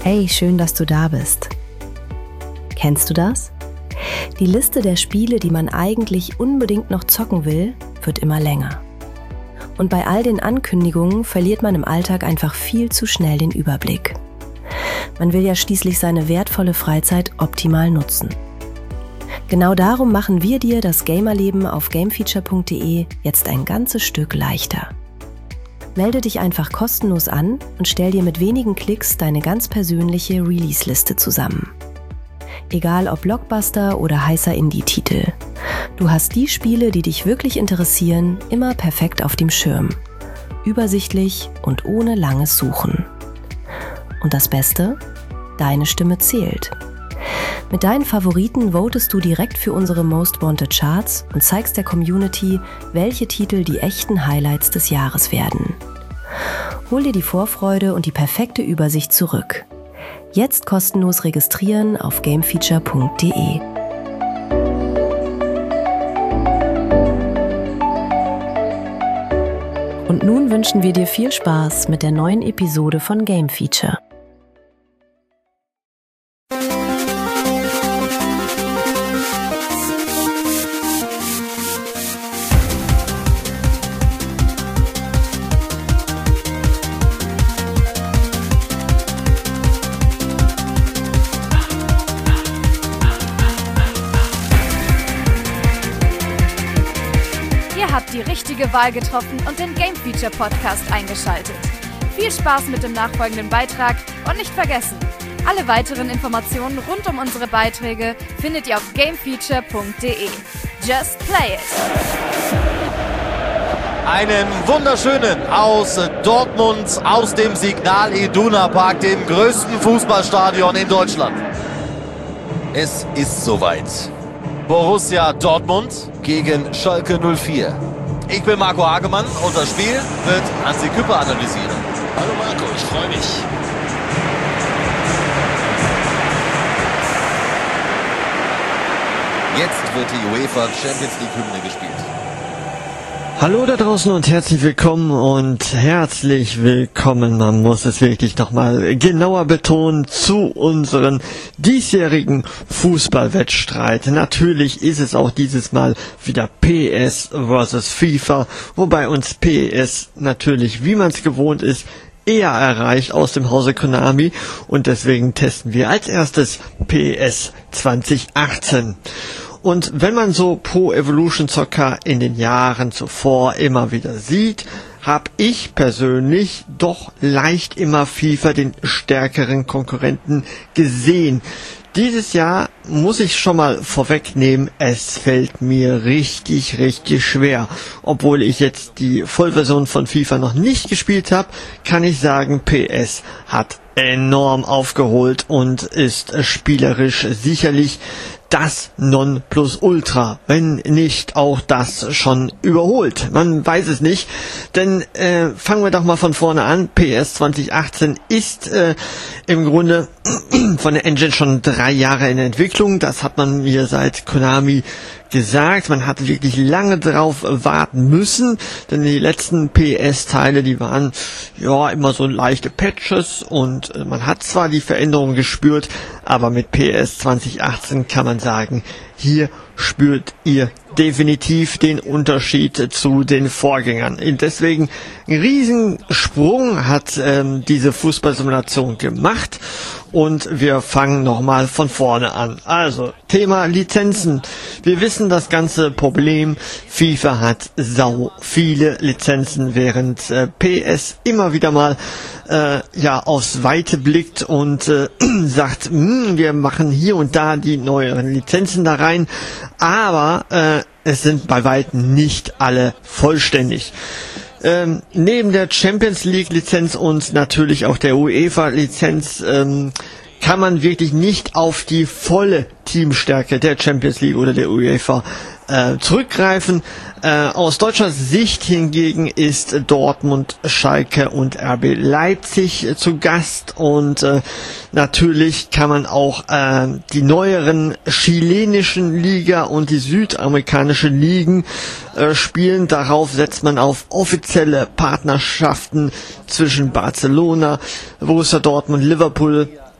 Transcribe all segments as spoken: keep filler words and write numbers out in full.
Hey, schön, dass du da bist. Kennst du das? Die Liste der Spiele, die man eigentlich unbedingt noch zocken will, wird immer länger. Und bei all den Ankündigungen verliert man im Alltag einfach viel zu schnell den Überblick. Man will ja schließlich seine wertvolle Freizeit optimal nutzen. Genau darum machen wir dir das Gamerleben auf gamefeature punkt de jetzt ein ganzes Stück leichter. Melde dich einfach kostenlos an und stell dir mit wenigen Klicks deine ganz persönliche Release-Liste zusammen. Egal ob Blockbuster oder heißer Indie-Titel. Du hast die Spiele, die dich wirklich interessieren, immer perfekt auf dem Schirm. Übersichtlich und ohne langes Suchen. Und das Beste? Deine Stimme zählt. Mit deinen Favoriten votest du direkt für unsere Most Wanted Charts und zeigst der Community, welche Titel die echten Highlights des Jahres werden. Hol dir die Vorfreude und die perfekte Übersicht zurück. Jetzt kostenlos registrieren auf gamefeature punkt de. Und nun wünschen wir dir viel Spaß mit der neuen Episode von Game Feature. Die richtige Wahl getroffen und den Game Feature Podcast eingeschaltet. Viel Spaß mit dem nachfolgenden Beitrag und nicht vergessen, alle weiteren Informationen rund um unsere Beiträge findet ihr auf gamefeature punkt de. Just play it! Einen wunderschönen aus Dortmund, aus dem Signal Iduna Park, dem größten Fußballstadion in Deutschland. Es ist soweit. Borussia Dortmund gegen Schalke null vier. Ich bin Marco Hagemann und das Spiel wird Hansi Küpper analysieren. Hallo Marco, ich freue mich. Jetzt wird die UEFA Champions League Hymne gespielt. Hallo da draußen und herzlich willkommen und herzlich willkommen, man muss es wirklich nochmal genauer betonen, zu unseren diesjährigen Fußballwettstreit. Natürlich ist es auch dieses Mal wieder P S versus FIFA, wobei uns P S natürlich, wie man es gewohnt ist, eher erreicht aus dem Hause Konami und deswegen testen wir als erstes P S zwanzig achtzehn. Und wenn man so Pro Evolution Soccer in den Jahren zuvor immer wieder sieht, habe ich persönlich doch leicht immer FIFA den stärkeren Konkurrenten gesehen. Dieses Jahr muss ich schon mal vorwegnehmen, es fällt mir richtig, richtig schwer. Obwohl ich jetzt die Vollversion von FIFA noch nicht gespielt habe, kann ich sagen, P S hat enorm aufgeholt und ist spielerisch sicherlich das Nonplusultra, wenn nicht auch das schon überholt. Man weiß es nicht, denn äh, fangen wir doch mal von vorne an. P S zwanzig achtzehn ist äh, im Grunde von der Engine schon drei Jahre in Entwicklung. Das hat man mir seit Konami gesagt. Man hatte wirklich lange drauf warten müssen, denn die letzten P S-Teile, die waren ja immer so leichte Patches und äh, man hat zwar die Veränderungen gespürt, aber mit P S zwanzig achtzehn kann man sagen, hier spürt ihr definitiv den Unterschied zu den Vorgängern. Deswegen ein Riesensprung hat ähm, diese Fußballsimulation gemacht und wir fangen nochmal von vorne an. Also, Thema Lizenzen. Wir wissen das ganze Problem. FIFA hat sau viele Lizenzen, während äh, P S immer wieder mal äh, ja aufs Weite blickt und äh, sagt, wir machen hier und da die neuen Lizenzen da rein, aber äh, es sind bei weitem nicht alle vollständig. Ähm, neben der Champions League Lizenz und natürlich auch der UEFA Lizenz ähm, kann man wirklich nicht auf die volle Teamstärke der Champions League oder der UEFA äh, zurückgreifen. Äh, aus deutscher Sicht hingegen ist Dortmund, Schalke und R B Leipzig äh, zu Gast und äh, natürlich kann man auch äh, die neueren chilenischen Liga und die südamerikanischen Ligen äh, spielen. Darauf setzt man auf offizielle Partnerschaften zwischen Barcelona, Borussia Dortmund, Liverpool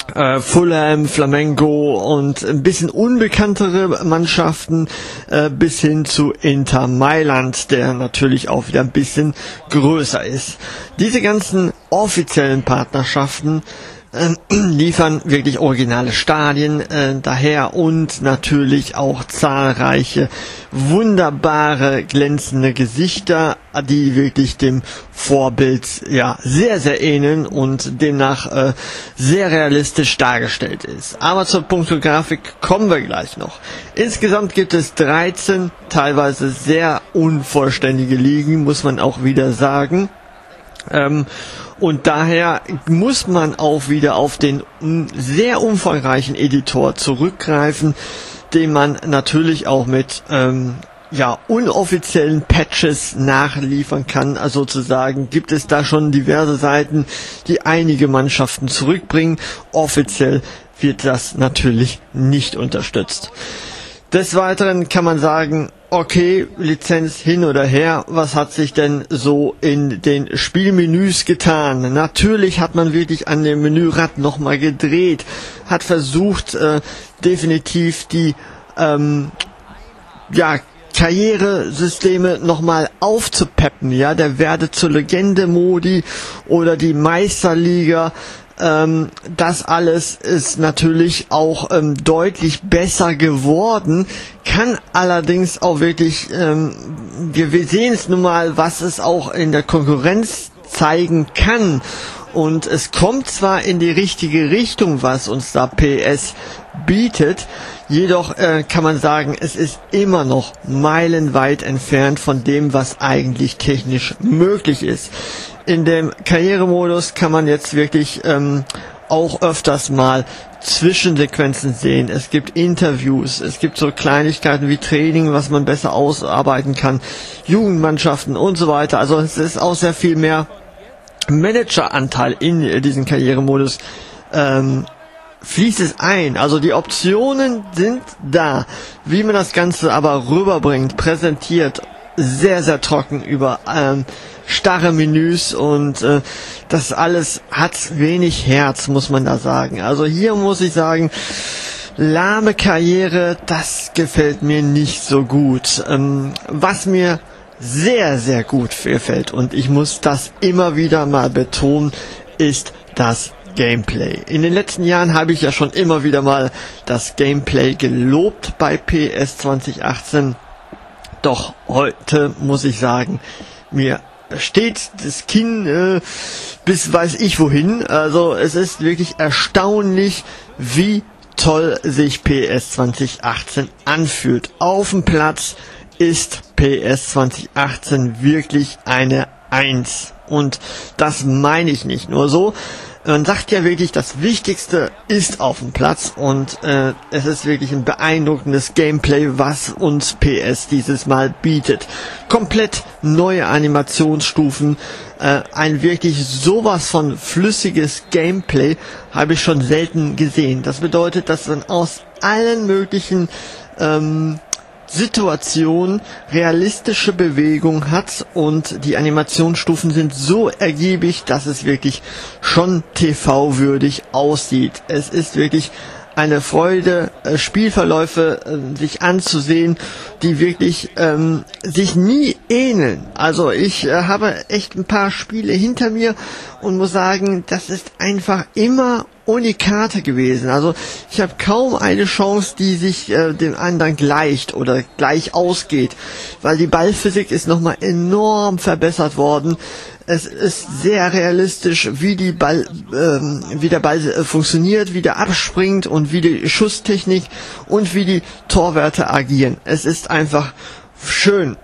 Äh, Fulham, Flamengo und ein bisschen unbekanntere Mannschaften äh, bis hin zu Inter Mailand, der natürlich auch wieder ein bisschen größer ist. Diese ganzen offiziellen Partnerschaften äh, liefern wirklich originale Stadien äh, daher und natürlich auch zahlreiche wunderbare glänzende Gesichter, die wirklich dem Vorbild ja sehr sehr ähneln und demnach äh, sehr realistisch dargestellt ist. Aber zur Punktografik kommen wir gleich noch. Insgesamt gibt es dreizehn teilweise sehr unvollständige Ligen, muss man auch wieder sagen. Ähm, und daher muss man auch wieder auf den sehr umfangreichen Editor zurückgreifen, den man natürlich auch mit ähm, ja unoffiziellen Patches nachliefern kann. Also sozusagen gibt es da schon diverse Seiten, die einige Mannschaften zurückbringen. Offiziell wird das natürlich nicht unterstützt. Des Weiteren kann man sagen, okay, Lizenz hin oder her, was hat sich denn so in den Spielmenüs getan? Natürlich hat man wirklich an dem Menürad nochmal gedreht, hat versucht, äh, definitiv die ähm, ja, Karrieresysteme nochmal aufzupeppen, ja, der Werde zur Legende Modi oder die Meisterliga. Ähm, das alles ist natürlich auch ähm, deutlich besser geworden, kann allerdings auch wirklich, ähm, wir, wir sehen es nun mal, was es auch in der Konkurrenz zeigen kann. Und es kommt zwar in die richtige Richtung, was uns da P S bietet, jedoch äh, kann man sagen, es ist immer noch meilenweit entfernt von dem, was eigentlich technisch möglich ist. In dem Karrieremodus kann man jetzt wirklich ähm, auch öfters mal Zwischensequenzen sehen. Es gibt Interviews, es gibt so Kleinigkeiten wie Training, was man besser ausarbeiten kann, Jugendmannschaften und so weiter. Also es ist auch sehr viel mehr Manageranteil in diesen Karrieremodus. Ähm, fließt es ein. Also die Optionen sind da. Wie man das Ganze aber rüberbringt, präsentiert, sehr, sehr trocken über ähm, starre Menüs und äh, das alles hat wenig Herz, muss man da sagen. Also hier muss ich sagen, lahme Karriere, das gefällt mir nicht so gut. Ähm, was mir sehr, sehr gut gefällt, und ich muss das immer wieder mal betonen, ist das Gameplay. In den letzten Jahren habe ich ja schon immer wieder mal das Gameplay gelobt bei P S zwanzig achtzehn. Doch heute muss ich sagen, mir steht das Kinn äh, bis weiß ich wohin. Also es ist wirklich erstaunlich, wie toll sich P S zwanzig achtzehn anfühlt. Auf dem Platz ist P S zwanzig achtzehn wirklich eine Eins. Und das meine ich nicht nur so. Man sagt ja wirklich, das Wichtigste ist auf dem Platz und äh, es ist wirklich ein beeindruckendes Gameplay, was uns P S dieses Mal bietet. Komplett neue Animationsstufen, äh, ein wirklich sowas von flüssiges Gameplay habe ich schon selten gesehen. Das bedeutet, dass man aus allen möglichen ähm, Situation realistische Bewegung hat und die Animationsstufen sind so ergiebig, dass es wirklich schon T V-würdig aussieht. Es ist wirklich eine Freude, äh, Spielverläufe äh, sich anzusehen, die wirklich ähm, sich nie ähneln. Also ich äh, habe echt ein paar Spiele hinter mir und muss sagen, das ist einfach immer Unikate gewesen. Also ich habe kaum eine Chance, die sich äh, dem anderen gleicht oder gleich ausgeht, weil die Ballphysik ist nochmal enorm verbessert worden. Es ist sehr realistisch, wie die Ball, ähm, wie der Ball äh, funktioniert, wie der abspringt und wie die Schusstechnik und wie die Torwärter agieren. Es ist einfach schön.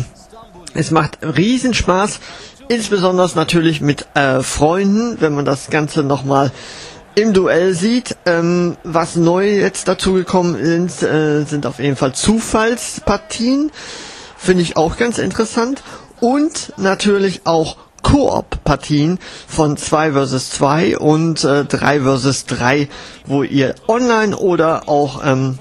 Es macht riesen Spaß, insbesondere natürlich mit äh, Freunden, wenn man das Ganze nochmal im Duell sieht. Ähm, was neu jetzt dazu gekommen ist, äh, sind auf jeden Fall Zufallspartien. Finde ich auch ganz interessant. Und natürlich auch Koop-Partien von zwei versus zwei und äh, drei versus drei, wo ihr online oder auch ähm,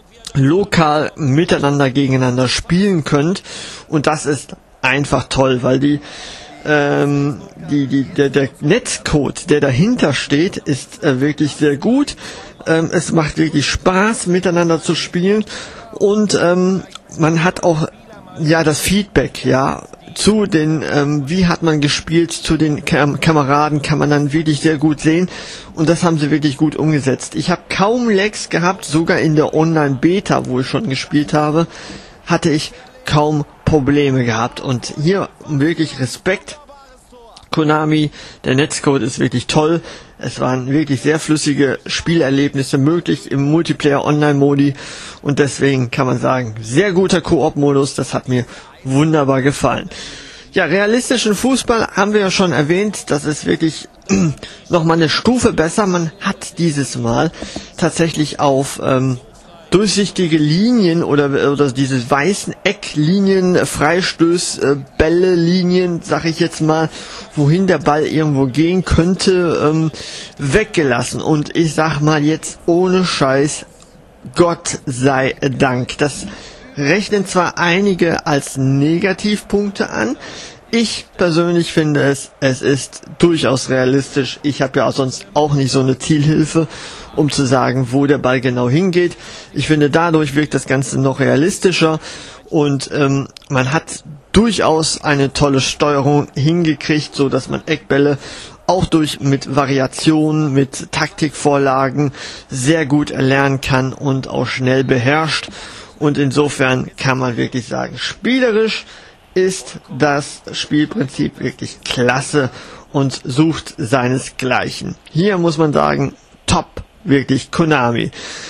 lokal miteinander gegeneinander spielen könnt. Und das ist einfach toll, weil die ähm, die, die, der, der Netzcode, der dahinter steht, ist äh, wirklich sehr gut. Ähm, es macht wirklich Spaß, miteinander zu spielen, und ähm, man hat auch ja das Feedback, ja, zu den, ähm, wie hat man gespielt, zu den Kam- Kameraden kann man dann wirklich sehr gut sehen, und das haben sie wirklich gut umgesetzt. Ich habe kaum Lags gehabt, sogar in der Online-Beta, wo ich schon gespielt habe, hatte ich kaum Probleme gehabt, und hier wirklich Respekt, Konami, der Netzcode ist wirklich toll. Es waren wirklich sehr flüssige Spielerlebnisse möglich im Multiplayer-Online-Modi, und deswegen kann man sagen, sehr guter Koop-Modus, das hat mir wunderbar gefallen. Ja, realistischen Fußball haben wir ja schon erwähnt, das ist wirklich nochmal eine Stufe besser. Man hat dieses Mal tatsächlich auf ähm, durchsichtige Linien oder oder diese weißen Ecklinien, Freistöß, äh, Bälle, Linien, sag ich jetzt mal, wohin der Ball irgendwo gehen könnte, ähm, weggelassen. Und ich sag mal jetzt ohne Scheiß, Gott sei Dank. Das rechnen zwar einige als Negativpunkte an, ich persönlich finde es, es ist durchaus realistisch. Ich habe ja sonst auch nicht so eine Zielhilfe, um zu sagen, wo der Ball genau hingeht. Ich finde, dadurch wirkt das Ganze noch realistischer, und ähm, man hat durchaus eine tolle Steuerung hingekriegt, so dass man Eckbälle auch durch mit Variationen, mit Taktikvorlagen sehr gut erlernen kann und auch schnell beherrscht. Und insofern kann man wirklich sagen, spielerisch ist das Spielprinzip wirklich klasse und sucht seinesgleichen. Hier muss man sagen, top, wirklich Konami.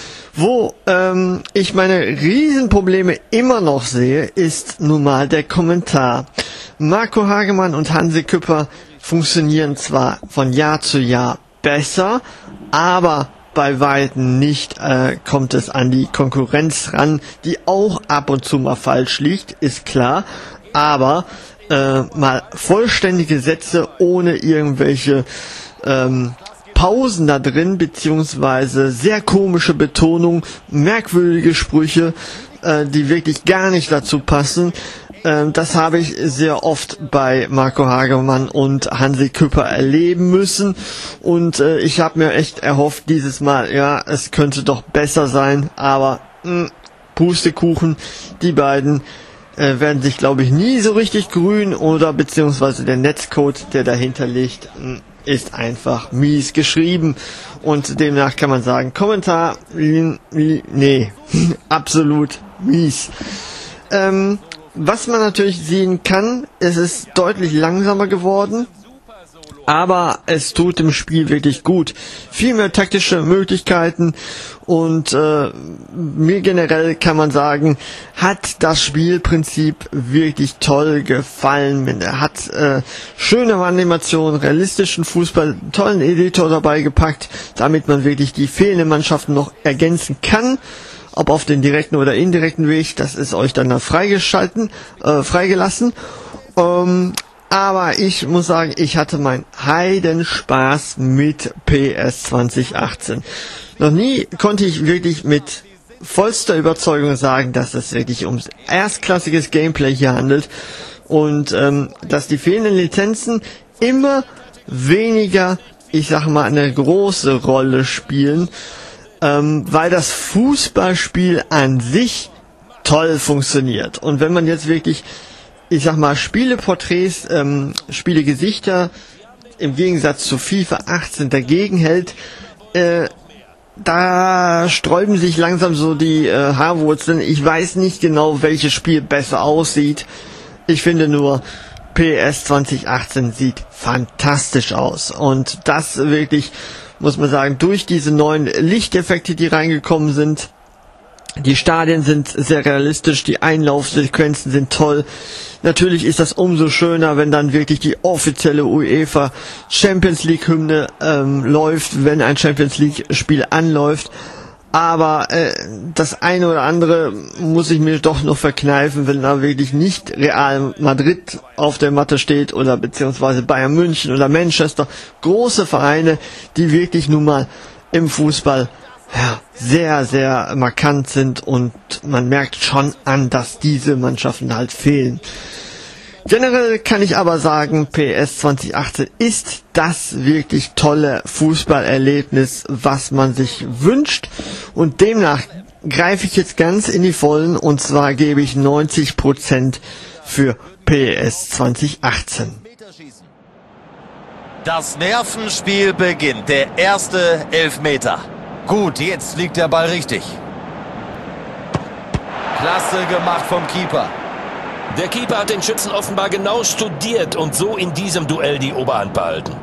Wo ähm, ich meine Riesenprobleme immer noch sehe, ist nun mal der Kommentar. Marco Hagemann und Hansi Küpper funktionieren zwar von Jahr zu Jahr besser, aber bei Weitem nicht äh, kommt es an die Konkurrenz ran, die auch ab und zu mal falsch liegt, ist klar. Aber äh, mal vollständige Sätze ohne irgendwelche ähm, Pausen da drin, beziehungsweise sehr komische Betonung, merkwürdige Sprüche, äh, die wirklich gar nicht dazu passen. Äh, das habe ich sehr oft bei Marco Hagemann und Hansi Küpper erleben müssen. Und äh, ich habe mir echt erhofft dieses Mal, ja, es könnte doch besser sein, aber mh, Pustekuchen, die beiden Äh, werden sich, glaube ich, nie so richtig grün, oder beziehungsweise der Netzcode, der dahinter liegt, ist einfach mies geschrieben, und demnach kann man sagen, Kommentar, nee, absolut mies. Ähm, was man natürlich sehen kann, es ist deutlich langsamer geworden, aber es tut dem Spiel wirklich gut. Viel mehr taktische Möglichkeiten, und äh, mir generell kann man sagen, hat das Spielprinzip wirklich toll gefallen. Er hat äh, schöne Animationen, realistischen Fußball, tollen Editor dabei gepackt, damit man wirklich die fehlenden Mannschaften noch ergänzen kann. Ob auf den direkten oder indirekten Weg, das ist euch dann freigeschalten, äh, freigelassen. Ähm, Aber ich muss sagen, ich hatte meinen Heidenspaß mit P S zwanzig achtzehn. Noch nie konnte ich wirklich mit vollster Überzeugung sagen, dass es wirklich um erstklassiges Gameplay hier handelt, und ähm, dass die fehlenden Lizenzen immer weniger, ich sag mal, eine große Rolle spielen, ähm, weil das Fußballspiel an sich toll funktioniert. Und wenn man jetzt wirklich, ich sag mal, Spieleporträts, ähm, Spielegesichter im Gegensatz zu FIFA achtzehn dagegen hält, äh, da sträuben sich langsam so die äh, Haarwurzeln. Ich weiß nicht genau, welches Spiel besser aussieht. Ich finde nur, P S zwanzig achtzehn sieht fantastisch aus. Und das wirklich, muss man sagen, durch diese neuen Lichteffekte, die reingekommen sind. Die Stadien sind sehr realistisch, die Einlaufsequenzen sind toll. Natürlich ist das umso schöner, wenn dann wirklich die offizielle UEFA Champions League Hymne ähm, läuft, wenn ein Champions League Spiel anläuft. Aber äh, das eine oder andere muss ich mir doch noch verkneifen, wenn da wirklich nicht Real Madrid auf der Matte steht oder beziehungsweise Bayern München oder Manchester. Große Vereine, die wirklich nun mal im Fußball ja, sehr, sehr markant sind, und man merkt schon an, dass diese Mannschaften halt fehlen. Generell kann ich aber sagen, P S zwanzig achtzehn ist das wirklich tolle Fußballerlebnis, was man sich wünscht, und demnach greife ich jetzt ganz in die Vollen, und zwar gebe ich neunzig Prozent für P S zwanzig achtzehn. Das Nervenspiel beginnt. Der erste Elfmeter. Gut, jetzt liegt der Ball richtig. Klasse gemacht vom Keeper. Der Keeper hat den Schützen offenbar genau studiert und so in diesem Duell die Oberhand behalten.